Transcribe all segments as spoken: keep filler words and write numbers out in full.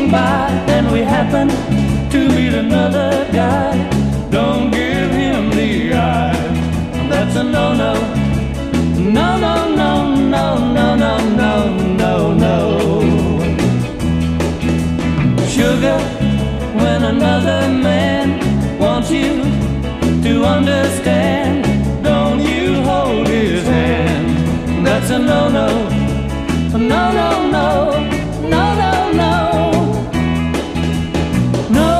walking by and we happen to meet another guy, don't give him the eye. That's a no-no. No, no, no, no, no, no, no, no, no. Sugar, when another man wants you to understand, don't you hold his hand. That's a no-no. No, no, no, no, no, no. No,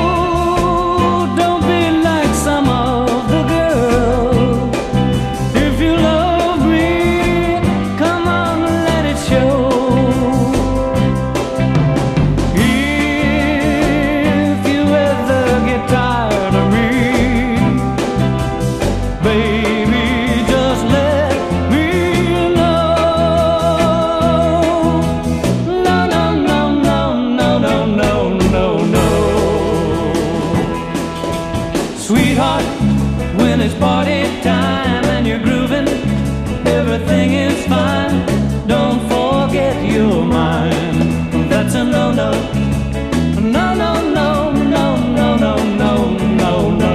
don't be like some of the girls. If you love me, come on, let it show. If you ever get tired of me, baby, just let me know. No, no, no, no, no, no, no, no, no. Sweetheart, when it's party time and you're grooving, everything is fine. Don't forget you're mine. That's a no-no. No, no, no, no, no, no, no, no, no.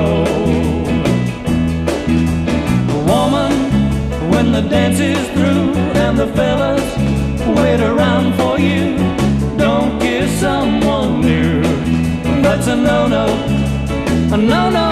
Woman, when the dance is through and the fellas wait around for you, don't kiss someone new. That's a no-no. A no-no.